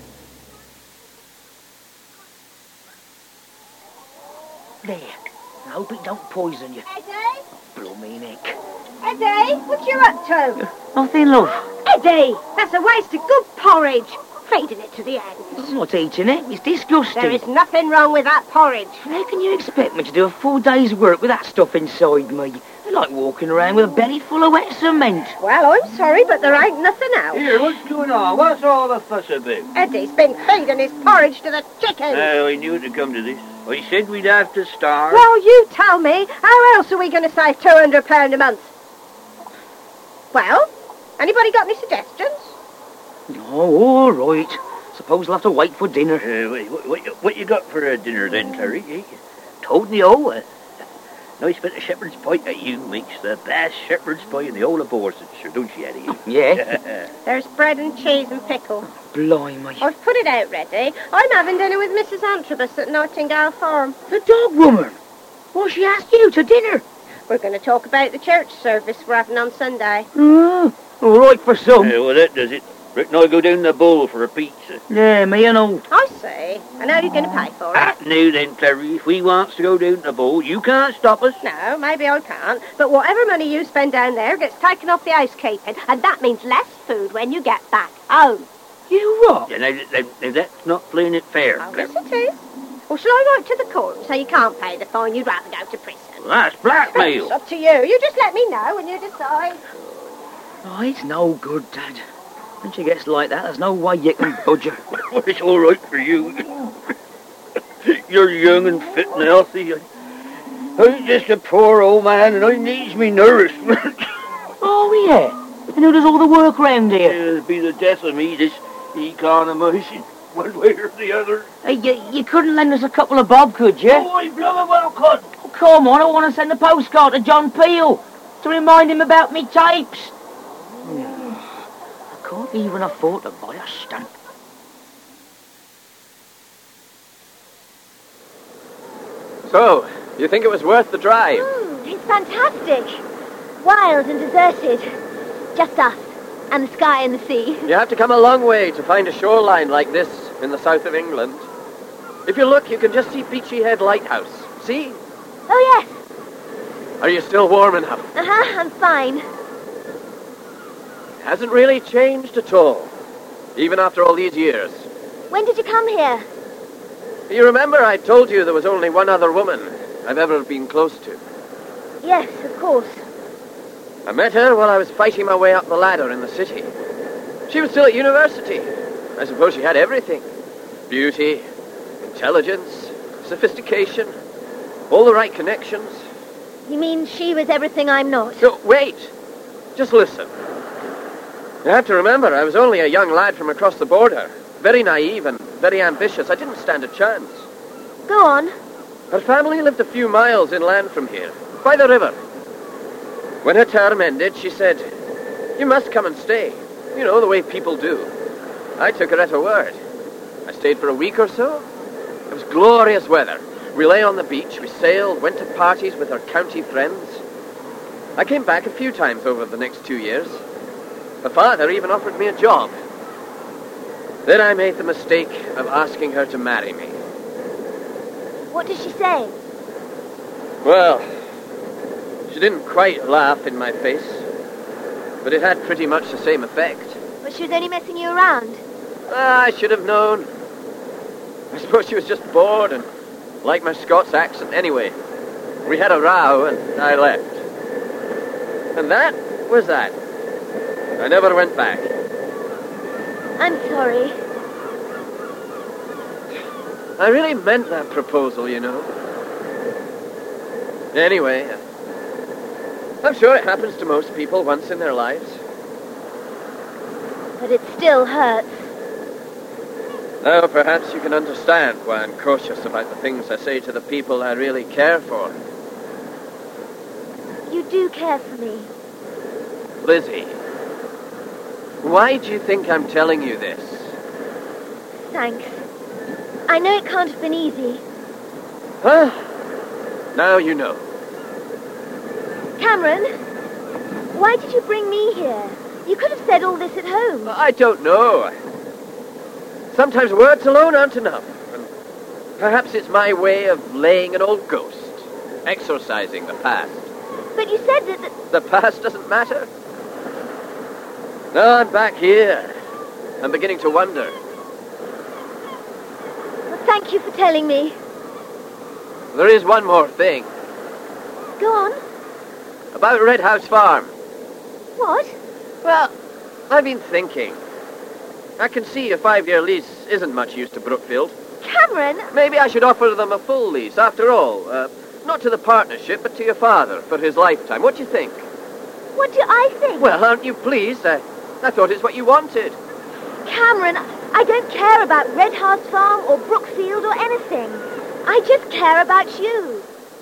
There. I hope it don't poison you. Eddie? Blooming Nick. Eddie, what you up to? Nothing, love. Eddie, that's a waste of good porridge. Feeding it to the end. I'm not eating it. It's disgusting. There is nothing wrong with that porridge. How can you expect me to do a full day's work with that stuff inside me? I like walking around with a belly full of wet cement. Well, I'm sorry, but there ain't nothing else. Here, what's going on? What's all the fuss about? Eddie's been feeding his porridge to the chickens. Oh, I knew it would come to this. I said we'd have to starve. Well, you tell me. How else are we going to save two hundred pounds a month? Well, anybody got any suggestions? Oh, all right. Suppose we'll have to wait for dinner. Uh, wait, what, what, what you got for uh, dinner then, Terry? Eh? Told me all. Uh, nice bit of shepherd's pie. Uh, you makes the best shepherd's pie in the whole of Borsetshire, don't you, Eddie? Yeah. There's bread and cheese and pickle. Blimey. I've put it out ready. I'm having dinner with Missus Antrobus at Nightingale Farm. The dog woman? Why she asked you to dinner? We're going to talk about the church service we're having on Sunday. Oh, all right for some. Uh, well, that does it. Reckon I'll go down the bowl for a pizza. Yeah, me and all. I see. And how are you going to pay for it? Ah, now then, Clary, if we wants to go down the bowl, you can't stop us. No, maybe I can't. But whatever money you spend down there gets taken off the housekeeping, and that means less food when you get back home. You what? Yeah, now, now, now that's not playing it fair, Oh, Clary. yes, it is. Well, shall I write to the court and say you can't pay the fine, you'd rather go to prison? Well, that's blackmail. It's up to you. You just let me know when you decide. Oh, it's no good, Dad. When she gets like that, there's no way you can budge her. Well, it's all right for you. You're young and fit and healthy. I'm just a poor old man, and I needs me nourishment. Oh, yeah? And who does all the work round here? It'll be the death of me, this economising, one way or the other. Hey, you, you couldn't lend us a couple of bob, could you? Oh, I blooming well could. Oh, come on, I want to send a postcard to John Peel to remind him about me tapes. I can't even afford to buy a stamp. So, you think it was worth the drive? Mm, it's fantastic. Wild and deserted. Just us, and the sky and the sea. You have to come a long way to find a shoreline like this in the south of England. If you look, you can just see Beachy Head Lighthouse. See? Oh, yes. Are you still warm enough? Uh-huh, I'm fine. It hasn't really changed at all, even after all these years. When did you come here? You remember I told you there was only one other woman I've ever been close to. Yes, of course. I met her while I was fighting my way up the ladder in the city. She was still at university. I suppose she had everything. Beauty, intelligence, sophistication, all the right connections. You mean she was everything I'm not? No, wait. Just listen. You have to remember, I was only a young lad from across the border. Very naive and very ambitious. I didn't stand a chance. Go on. Her family lived a few miles inland from here, by the river. When her term ended, she said, "You must come and stay." You know, the way people do. I took her at her word. I stayed for a week or so. It was glorious weather. We lay on the beach, we sailed, went to parties with our county friends. I came back a few times over the next two years. Her father even offered me a job. Then I made the mistake of asking her to marry me. What did she say? Well, she didn't quite laugh in my face, but it had pretty much the same effect. But she was only messing you around. Ah, I should have known. I suppose she was just bored and liked my Scots accent anyway. We had a row and I left. And that was that. I never went back. I'm sorry. I really meant that proposal, you know. Anyway, I'm sure it happens to most people once in their lives. But it still hurts. Now, perhaps you can understand why I'm cautious about the things I say to the people I really care for. You do care for me. Lizzie, why do you think I'm telling you this? Thanks. I know it can't have been easy. Huh? Now you know. Cameron, why did you bring me here? You could have said all this at home. I don't know. Sometimes words alone aren't enough. And perhaps it's my way of laying an old ghost, exorcising the past. But you said that... The, the past doesn't matter. Now I'm back here. I'm beginning to wonder. Well, thank you for telling me. There is one more thing. Go on. About Red House Farm. What? Well, I've been thinking. I can see a five-year lease isn't much use to Brookfield. Cameron! Maybe I should offer them a full lease, after all. Uh, not to the partnership, but to your father, for his lifetime. What do you think? What do I think? Well, aren't you pleased? I, I thought it's what you wanted. Cameron, I don't care about Red House Farm or Brookfield or anything. I just care about you.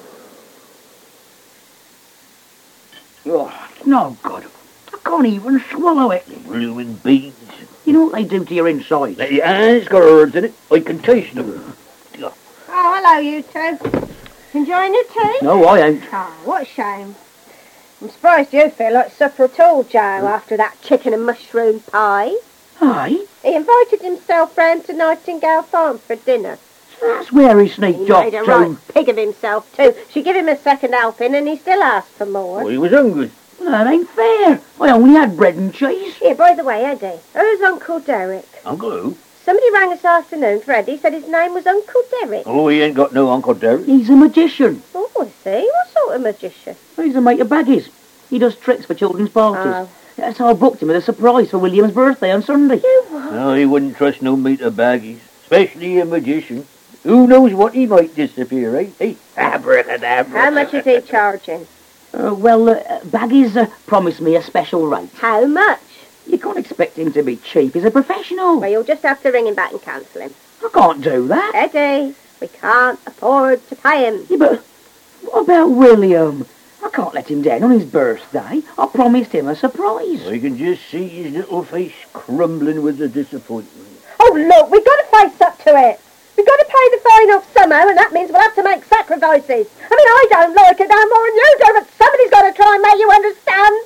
Oh, it's no good. I can't even swallow it. Blooming beans. You know what they do to your inside? Yeah, it's got herbs in it. I can taste them. Oh, hello, you two. Enjoying your tea? No, I ain't. Oh, what a shame. I'm surprised you feel like supper at all, Joe, after that chicken and mushroom pie. Aye? He invited himself round to Nightingale Farm for dinner. That's where he sneaked He off made a to. right pig of himself, too. She gave him a second helping and he still asked for more. Well, he was hungry. Well, that ain't fair. I only had bread and cheese. Here, by the way, Eddie, who's Uncle Derek? Uncle who? Somebody rang this afternoon for Eddie, said his name was Uncle Derek. Oh, he ain't got no Uncle Derek. He's a magician. Oh, I see. What sort of magician? He's a mate of Baggy's. He does tricks for children's parties. Oh. That's how I booked him with a surprise for William's birthday on Sunday. You what? No, he wouldn't trust no meat of baggies, especially a magician. Who knows what he might disappear, eh? Hey, abracadabra. How much is he charging? Uh, well, uh, Baggy's uh, promised me a special rate. How much? You can't expect him to be cheap. He's a professional. Well, you'll just have to ring him back and cancel him. I can't do that. Eddie, we can't afford to pay him. Yeah, but what about William? I can't let him down on his birthday. I promised him a surprise. I can just see his little face crumbling with the disappointment. Oh, look, we've got to face up to it. We've got to pay the fine off somehow, and that means we'll have to make sacrifices. I mean, I don't like it no more than you do, but somebody's got to try and make you understand.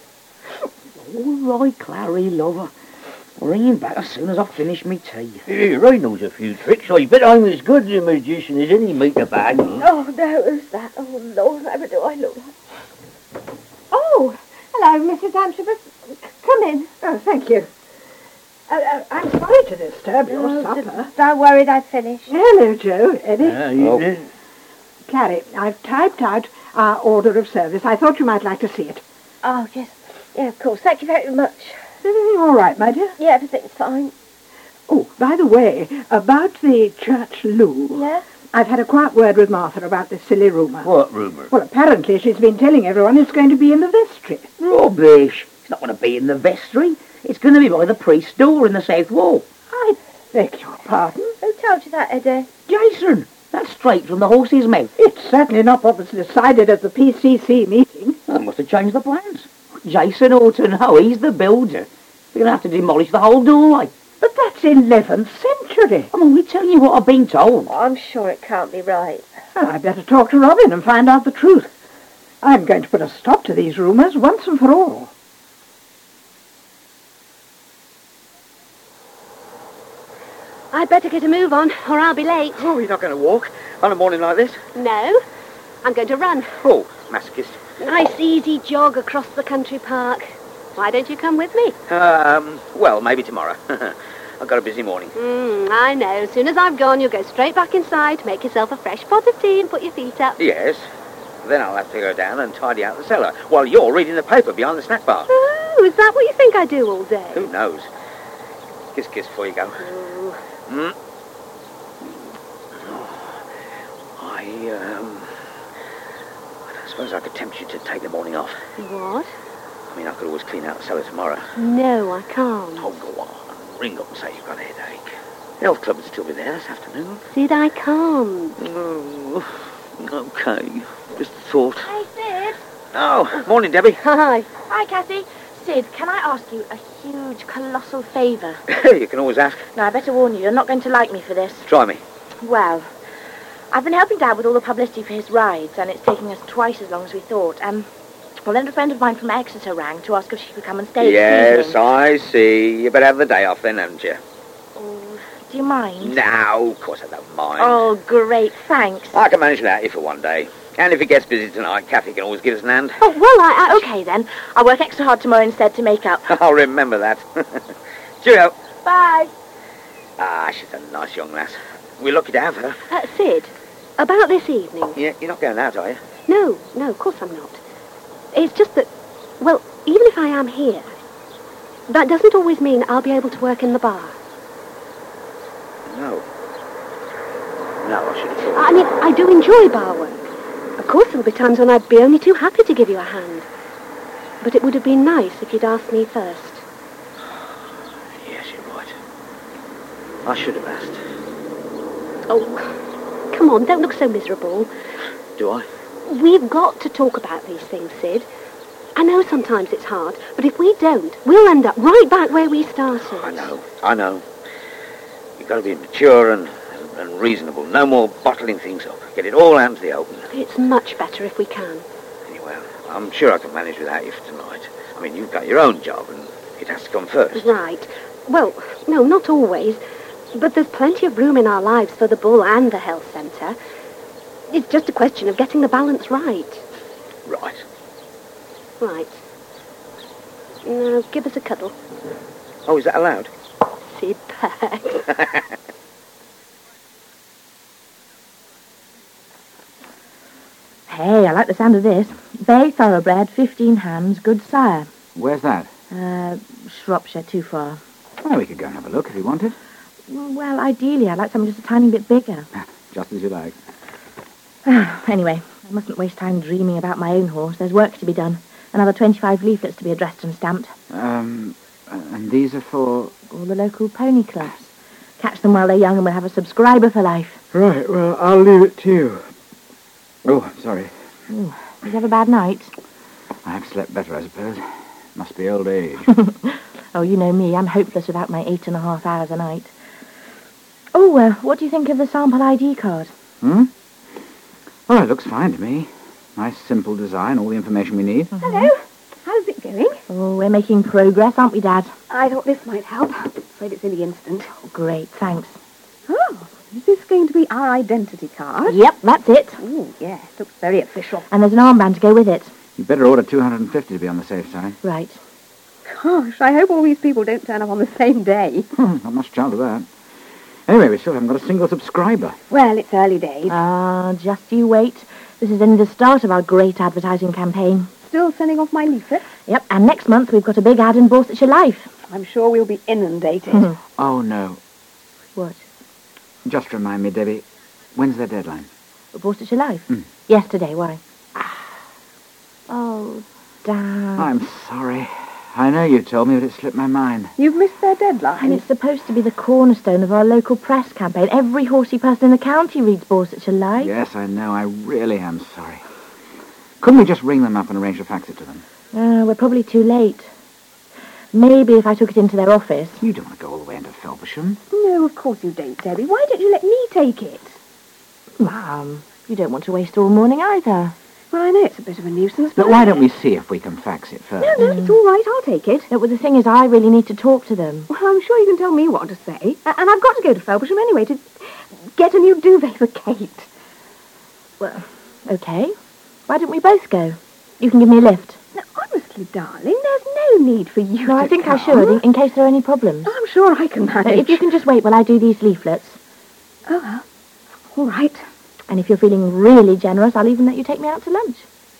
All right, Clary, lover. I'll ring him back as soon as I finish me tea. Here, I knows a few tricks. I bet I'm as good a magician as any meat of bag. Oh, no, who's that? Oh, Lord, how do I look like? Oh, hello, Missus Antrobus. Come in. Oh, thank you. Uh, uh, I'm sorry to disturb your Oh, supper. d- Don't worry, they've finished. Hello, Joe. Eddie. Ah, you oh. Clary, I've typed out our order of service. I thought you might like to see it. Oh, yes. Yeah, of course. Thank you very much. Is everything all right, my dear? Yeah, everything's fine. Oh, by the way, about the church loo. Yes? I've had a quiet word with Martha about this silly rumour. What rumour? Well, apparently she's been telling everyone it's going to be in the vestry. Rubbish. It's not going to be in the vestry. It's going to be by the priest's door in the south wall. I beg your pardon? Who told you that, Eddie? Jason, that's straight from the horse's mouth. It's certainly not what was decided at the P C C meeting. I must have changed the plans. Jason ought to know. He's the builder. We're going to have to demolish the whole doorway. But that's eleventh century. I'm only telling you what I've been told. I'm sure it can't be right. Well, I'd better talk to Robin and find out the truth. I'm going to put a stop to these rumours once and for all. I'd better get a move on, or I'll be late. Oh, you're not going to walk on a morning like this? No, I'm going to run. Oh, masochist. Nice, easy jog across the country park. Why don't you come with me? Um, well, maybe tomorrow. I've got a busy morning. Mm, I know. As soon as I've gone, you'll go straight back inside, make yourself a fresh pot of tea and put your feet up. Yes. Then I'll have to go down and tidy out the cellar while you're reading the paper behind the snack bar. Oh, is that what you think I do all day? Who knows? Kiss, kiss before you go. Oh. Mm. I, um... I suppose I could tempt you to take the morning off. What? I mean, I could always clean out the cellar tomorrow. No, I can't. Oh, go on. Ring up and say you've got a headache. The health club will still be there this afternoon. Sid, I can't. Oh, okay. Just a thought. Hey, Sid. Oh, morning, Debbie. Hi. Hi, Kathy. Sid, can I ask you a huge, colossal favour? You can always ask. Now, I better warn you, you're not going to like me for this. Try me. Well, I've been helping Dad with all the publicity for his rides, and it's taking us twice as long as we thought. Um, well, then a friend of mine from Exeter rang to ask if she could come and stay Yes, this evening. I see. You better have the day off then, haven't you? Oh, do you mind? No, of course I don't mind. Oh, great, thanks. I can manage without you for one day. And if it gets busy tonight, Kathy can always give us an hand. Oh, well, I, I, okay then. I'll work extra hard tomorrow instead to make up. I'll remember that. Cheerio. Bye. Ah, she's a nice young lass. We're lucky to have her. Uh, Sid, about this evening. Yeah, you're not going out, are you? No, no, of course I'm not. It's just that, well, even if I am here, that doesn't always mean I'll be able to work in the bar. No. No, I should have thought. I mean, I do enjoy bar work. Of course there'll be times when I'd be only too happy to give you a hand. But it would have been nice if you'd asked me first. Yes, you're right. I should have asked. Oh, come on, don't look so miserable. Do I? We've got to talk about these things, Sid. I know sometimes it's hard, but if we don't, we'll end up right back where we started. I know, I know. You've got to be mature and, and reasonable. No more bottling things up. Get it all out into the open. It's much better if we can. Anyway, I'm sure I can manage without you for tonight. I mean, you've got your own job and it has to come first. Right. Well, no, not always. But there's plenty of room in our lives for the Bull and the health centre. It's just a question of getting the balance right. Right. Right. Now, give us a cuddle. Oh, is that allowed? Sid back. Hey, I like the sound of this. Bay thoroughbred, fifteen hands, good sire. Where's that? Uh, Shropshire, too far. Well, we could go and have a look if you wanted. Well, ideally, I'd like something just a tiny bit bigger. Just as you like. Anyway, I mustn't waste time dreaming about my own horse. There's work to be done. Another twenty-five leaflets to be addressed and stamped. Um, and these are for... All the local pony clubs. Catch them while they're young and we'll have a subscriber for life. Right, well, I'll leave it to you. Oh, I'm sorry. Ooh, did you have a bad night? I have slept better, I suppose. Must be old age. Oh, you know me. I'm hopeless without my eight and a half hours a night. Oh, uh, what do you think of the sample I D card? Hmm? Well, it looks fine to me. Nice, simple design, all the information we need. Mm-hmm. Hello. How's it going? Oh, we're making progress, aren't we, Dad? I thought this might help. Afraid it's in the instant. Oh, great, thanks. Oh, is this going to be our identity card? Yep, that's it. Oh, yes, looks very official. And there's an armband to go with it. You better order two hundred fifty to be on the safe side. Right. Gosh, I hope all these people don't turn up on the same day. Not much chance of that. Anyway, we still haven't got a single subscriber. Well, it's early days. Ah, just you wait. This is only the start of our great advertising campaign. Still sending off my leaflets? Yep, and next month we've got a big ad in Borsetshire Life. I'm sure we'll be inundated. Oh, no. What? Just remind me, Debbie, when's their deadline? Bought it your life? Mm. Yesterday, why? Oh, Dan. I'm sorry. I know you told me, but it slipped my mind. You've missed their deadline. And it's supposed to be the cornerstone of our local press campaign. Every horsey person in the county reads Borsetshire Live. Yes, I know. I really am sorry. Couldn't we just ring them up and arrange to fax it to them? Uh, we're probably too late. Maybe if I took it into their office. You don't want to go all the way into Felpersham. No, of course you don't, Debbie. Why don't you let me take it? Mum, you don't want to waste all morning either. Well, I know it's a bit of a nuisance, but... But why don't we see if we can fax it first? No, no, it's all right. I'll take it. No, well, the thing is, I really need to talk to them. Well, I'm sure you can tell me what to say. A- And I've got to go to Felpersham anyway to get a new duvet for Kate. Well, okay. Why don't we both go? You can give me a lift. Now, honestly, darling, there's no need for you No, to I think come. I should, in, in case there are any problems. I'm sure I can Now, manage. if you can just wait while I do these leaflets. Oh, well. All right. And if you're feeling really generous, I'll even let you take me out to lunch.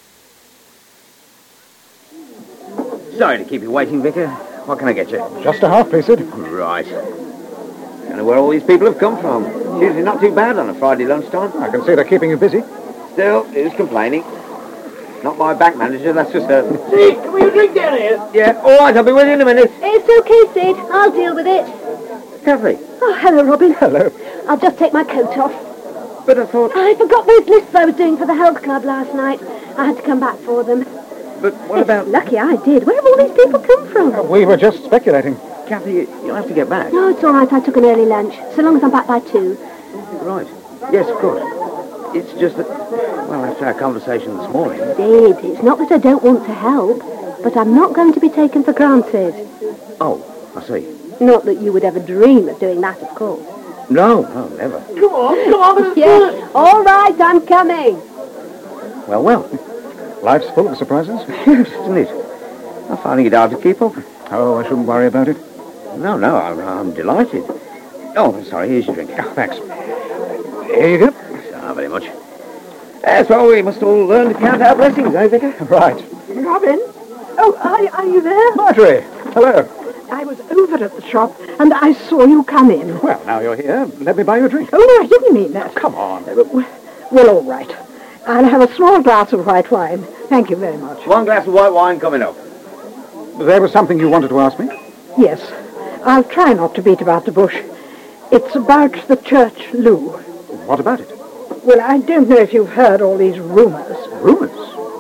Sorry to keep you waiting, Vicar. What can I get you? Just a half, please, Sid. Right. Don't know where all these people have come from. It's usually not too bad on a Friday lunchtime. I can see they're keeping you busy. Still, who's complaining? Not my bank manager, that's for certain. Sid, can we have a drink down here? Yeah, all right, I'll be with you in a minute. It's okay, Sid. I'll deal with it. Kathy. Oh, hello, Robin. Hello. I'll just take my coat off. But I thought... I forgot those lists I was doing for the health club last night. I had to come back for them. But what about... Lucky I did. Where have all these people come from? We were just speculating. Kathy, you- you'll have to get back. No, it's all right. I took an early lunch. So long as I'm back by two. Right. Yes, of course. It's just that... Well, after our conversation this morning... Sid, it's not that I don't want to help, but I'm not going to be taken for granted. Oh, I see. Not that you would ever dream of doing that, of course. No, no, never. Come on, come on. Yes. All right, I'm coming. Well, well. Life's full of surprises. Isn't it? I'm finding it hard to keep up. Oh, I shouldn't worry about it. No, no, I'm, I'm delighted. Oh, sorry, here's your drink. Oh, thanks. Here you go. Not very much. That's well, we must all learn to count our blessings, eh, Vicar? Right. Robin? Oh, are, are you there? Marjorie, hello. I was over at the shop and I saw you come in. Well, now you're here. Let me buy you a drink. Oh, no, I didn't mean that. Come on. Uh, Well, all right. I'll have a small glass of white wine. Thank you very much. One glass of white wine coming up. There was something you wanted to ask me? Yes. I'll try not to beat about the bush. It's about the church loo. What about it? Well, I don't know if you've heard all these rumours. Rumours?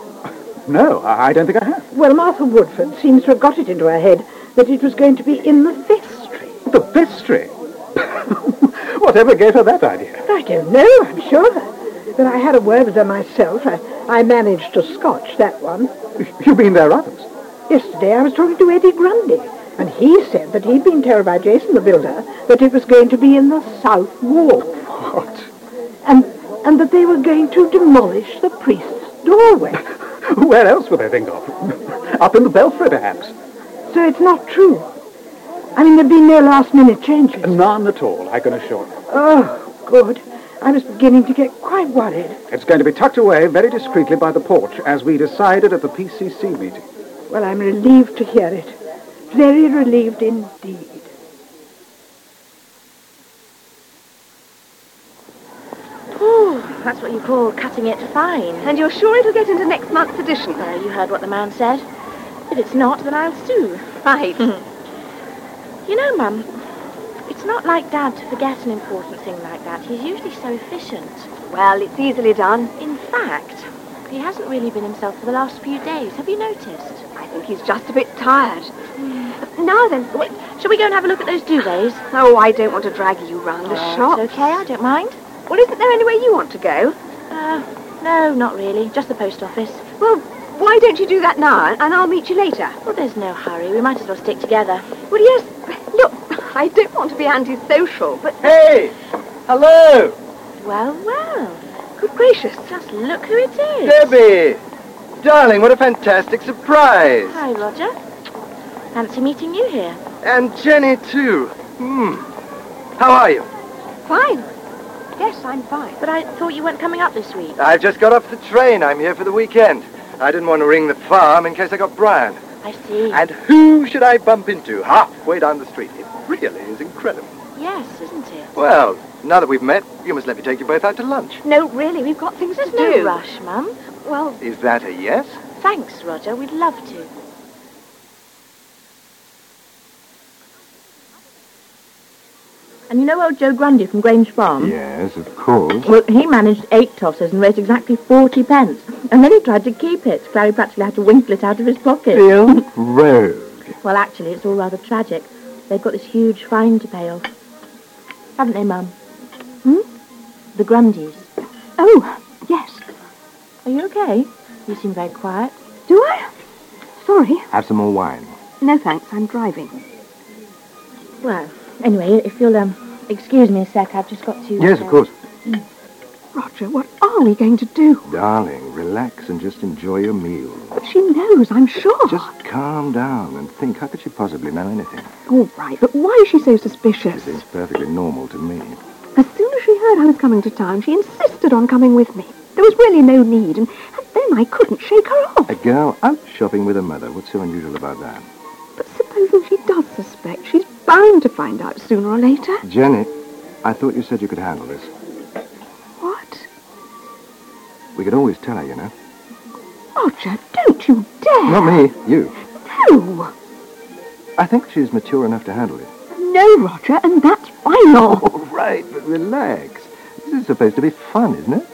No, I I don't think I have. Well, Martha Woodford seems to have got it into her head that it was going to be in the vestry. The vestry? Whatever gave her that idea? I don't know, I'm sure. But I had a word with her myself. I, I managed to scotch that one. You mean there are others? Yesterday I was talking to Eddie Grundy, and he said that he'd been told by Jason the builder that it was going to be in the south wall. What? And, and that they were going to demolish the priest's doorway. Where else would they think of? Up in the belfry, perhaps? So it's not true. I mean, there'd been no last-minute changes. None at all, I can assure you. Oh, good. I was beginning to get quite worried. It's going to be tucked away very discreetly by the porch, as we decided at the P C C meeting. Well, I'm relieved to hear it. Very relieved indeed. Oh, that's what you call cutting it fine. And you're sure it'll get into next month's edition? Well, you heard what the man said. If it's not, then I'll sue. Right. You know, Mum, it's not like Dad to forget an important thing like that. He's usually so efficient. Well, it's easily done. In fact, he hasn't really been himself for the last few days. Have you noticed? I think he's just a bit tired. Now then, Wait, shall we go and have a look at those duvets? oh, I don't want to drag you round the Oh, shop. It's okay, I don't mind. Well, isn't there anywhere you want to go? Uh, no, not really. Just the post office. Well, why don't you do that now, and I'll meet you later? Well, there's no hurry. We might as well stick together. Well, yes. Look, I don't want to be antisocial, but... Hey! Hello! Well, well. Good gracious. Just look who it is. Debbie! Darling, what a fantastic surprise. Hi, Roger. Fancy meeting you here. And Jenny, too. Hmm. How are you? Fine. Yes, I'm fine. But I thought you weren't coming up this week. I've just got off the train. I'm here for the weekend. I didn't want to ring the farm in case I got Brian. I see. And who should I bump into halfway down the street? It really is incredible. Yes, isn't it? Well, now that we've met, you must let me take you both out to lunch. No, really, we've got things There's to no do. rush, Mum. Well, Is that a yes? thanks, Roger. We'd love to. And you know old Joe Grundy from Grange Farm? Yes, of course. Well, he managed eight tossers and raised exactly forty pence. And then he tried to keep it. Clary practically had to winkle it out of his pocket. Bill Rogue. Well, actually, it's all rather tragic. They've got this huge fine to pay off. Haven't they, Mum? Hmm? The Grundys. Oh, yes. Are you okay? You seem very quiet. Do I? Sorry. Have some more wine. No, thanks. I'm driving. Well, anyway, if you'll um excuse me a sec, I've just got to... Yes, uh, of course. Roger, what are we going to do? Darling, relax and just enjoy your meal. But she knows, I'm sure. Just calm down and think. How could she possibly know anything? All right, but why is she so suspicious? It seems perfectly normal to me. As soon as she heard I was coming to town, she insisted on coming with me. There was really no need, and, and then I couldn't shake her off. A girl out shopping with her mother. What's so unusual about that? But supposing she does suspect, she's bound to find out sooner or later. Jenny, I thought you said you could handle this. What? We could always tell her, you know. Roger, don't you dare! Not me, you. No! I think she's mature enough to handle it. No, Roger, and that's final. All right, but relax. This is supposed to be fun, isn't it?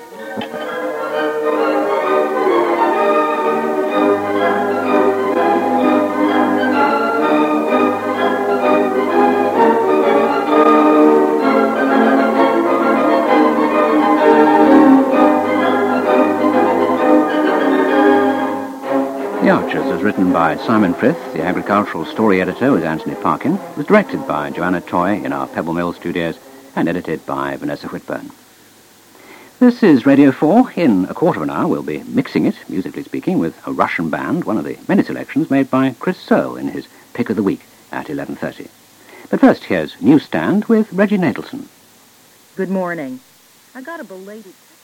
The Archers was written by Simon Frith. The agricultural story editor was Anthony Parkin. It was directed by Joanna Toy in our Pebble Mill studios and edited by Vanessa Whitburn. This is Radio four. In a quarter of an hour, we'll be mixing it, musically speaking, with a Russian band, one of the many selections made by Chris Searle in his Pick of the Week at eleven thirty. But first, here's Newsstand with Reggie Nadelson. Good morning. I got a belated...